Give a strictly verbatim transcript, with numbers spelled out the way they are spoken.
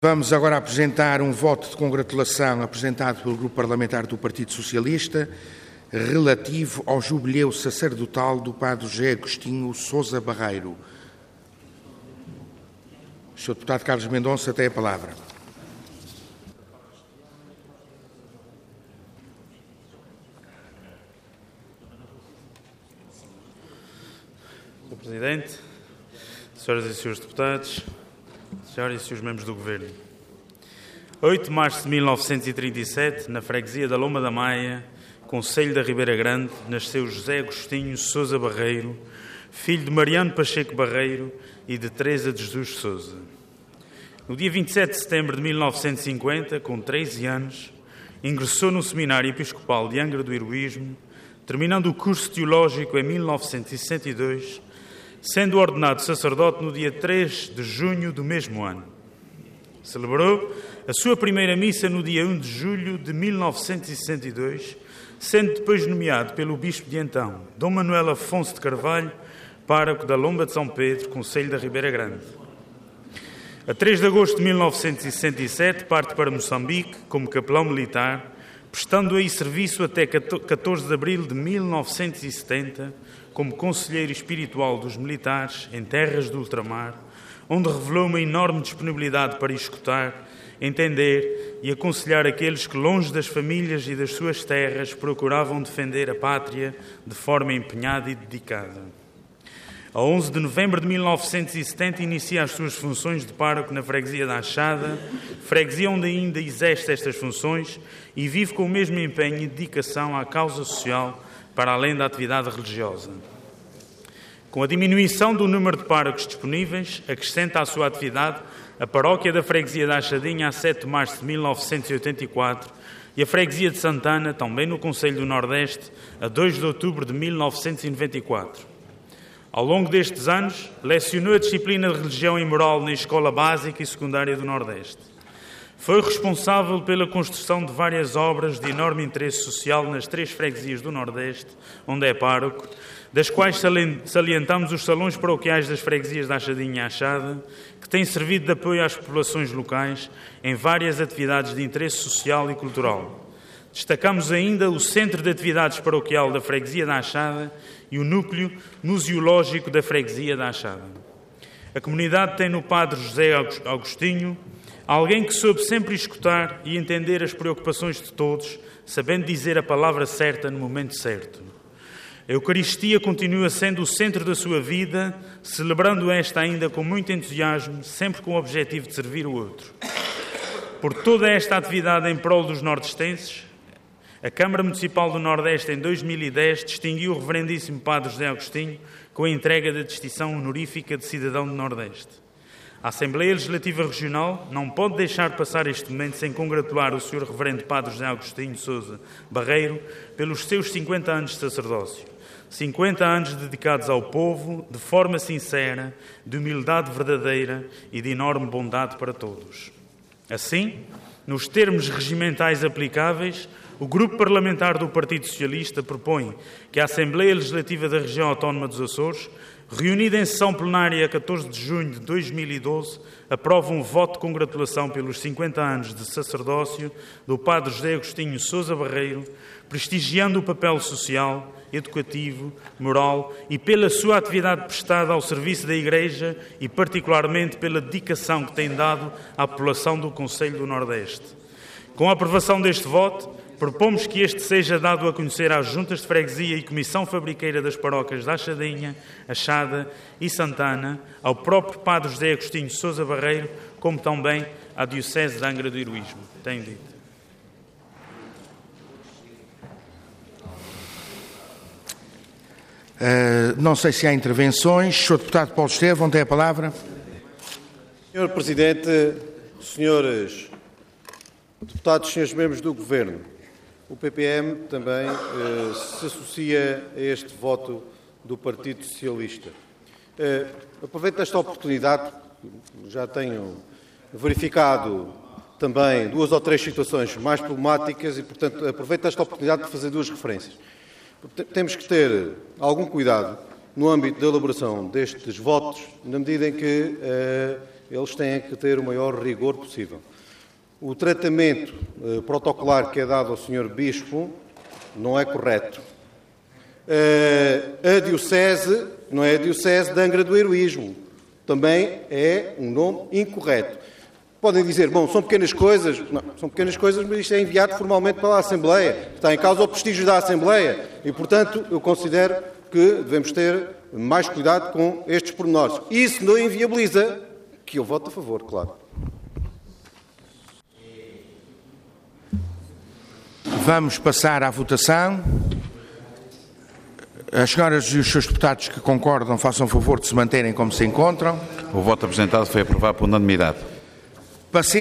Vamos agora apresentar um voto de congratulação apresentado pelo Grupo Parlamentar do Partido Socialista relativo ao jubileu sacerdotal do Padre José Agostinho Sousa Barreiro. O senhor Deputado Carlos Mendonça tem a palavra. senhor Presidente, senhoras e senhores deputados, senhoras e senhores membros do Governo. oito de março de mil novecentos e trinta e sete, na freguesia da Loma da Maia, concelho da Ribeira Grande, nasceu José Agostinho Sousa Barreiro, filho de Mariano Pacheco Barreiro e de Teresa de Jesus Sousa. No dia vinte e sete de setembro de mil novecentos e cinquenta, com treze anos, ingressou no Seminário Episcopal de Angra do Heroísmo, terminando o curso teológico em mil novecentos e sessenta e dois, sendo ordenado sacerdote no dia três de junho do mesmo ano. Celebrou a sua primeira missa no dia um de julho de mil novecentos e sessenta e dois, sendo depois nomeado pelo bispo de então, Dom Manuel Afonso de Carvalho, pároco da Lomba de São Pedro, concelho da Ribeira Grande. A três de agosto de mil novecentos e sessenta e sete, parte para Moçambique como capelão militar, prestando aí serviço até catorze de abril de mil novecentos e setenta, como conselheiro espiritual dos militares em terras do ultramar, onde revelou uma enorme disponibilidade para escutar, entender e aconselhar aqueles que, longe das famílias e das suas terras, procuravam defender a pátria de forma empenhada e dedicada. A onze de novembro de mil novecentos e setenta, inicia as suas funções de pároco na freguesia da Achada, freguesia onde ainda exerce estas funções e vive com o mesmo empenho e dedicação à causa social, para além da atividade religiosa. Com a diminuição do número de párocos disponíveis, acrescenta à sua atividade a paróquia da freguesia da Achadinha a sete de março de mil novecentos e oitenta e quatro e a freguesia de Santana, também no Concelho do Nordeste, a dois de outubro de mil novecentos e noventa e quatro. Ao longo destes anos, lecionou a disciplina de religião e moral na Escola Básica e Secundária do Nordeste. Foi responsável pela construção de várias obras de enorme interesse social nas três freguesias do Nordeste, onde é pároco, das quais salientamos os salões paroquiais das freguesias da Achadinha e Achada, que têm servido de apoio às populações locais em várias atividades de interesse social e cultural. Destacamos ainda o Centro de Atividades Paroquial da Freguesia da Achada e o Núcleo Museológico da Freguesia da Achada. A comunidade tem no Padre José Agostinho alguém que soube sempre escutar e entender as preocupações de todos, sabendo dizer a palavra certa no momento certo. A Eucaristia continua sendo o centro da sua vida, celebrando esta ainda com muito entusiasmo, sempre com o objetivo de servir o outro. Por toda esta atividade em prol dos nordestenses, a Câmara Municipal do Nordeste, em dois mil e dez, distinguiu o reverendíssimo Padre José Agostinho com a entrega da distinção honorífica de cidadão do Nordeste. A Assembleia Legislativa Regional não pode deixar passar este momento sem congratular o senhor Reverendo Padre José Agostinho Sousa Barreiro pelos seus cinquenta anos de sacerdócio. cinquenta anos dedicados ao povo, de forma sincera, de humildade verdadeira e de enorme bondade para todos. Assim, nos termos regimentais aplicáveis, o Grupo Parlamentar do Partido Socialista propõe que a Assembleia Legislativa da Região Autónoma dos Açores, reunida em sessão plenária a catorze de junho de dois mil e doze, aprova um voto de congratulação pelos cinquenta anos de sacerdócio do Padre José Agostinho Sousa Barreiro, prestigiando o papel social, educativo, moral e pela sua atividade prestada ao serviço da Igreja e particularmente pela dedicação que tem dado à população do Concelho do Nordeste. Com a aprovação deste voto, propomos que este seja dado a conhecer às Juntas de Freguesia e Comissão Fabriqueira das Paróquias da Achadinha, Achada e Santana, ao próprio Padre José Agostinho Sousa Barreiro, como também à Diocese de Angra do Heroísmo. Tenho dito. Uh, não sei se há intervenções. senhor Deputado Paulo Estevão tem a palavra. senhor Presidente, senhores deputados, senhores membros do Governo, o P P M também eh, se associa a este voto do Partido Socialista. Eh, aproveito esta oportunidade, já tenho verificado também duas ou três situações mais problemáticas e, portanto, aproveito esta oportunidade para fazer duas referências. Temos que ter algum cuidado no âmbito da elaboração destes votos, na medida em que eh, eles têm que ter o maior rigor possível. O tratamento eh, protocolar que é dado ao senhor Bispo não é correto. Eh, a Diocese não é a Diocese de Angra do Heroísmo. Também é um nome incorreto. Podem dizer, bom, são pequenas coisas. Não, são pequenas coisas, mas isto é enviado formalmente para a Assembleia. Está em causa o prestígio da Assembleia. E, portanto, eu considero que devemos ter mais cuidado com estes pormenores. Isso não inviabiliza que eu vote a favor, claro. Vamos passar à votação. As senhoras e os seus deputados que concordam, façam favor de se manterem como se encontram. O voto apresentado foi aprovado por unanimidade.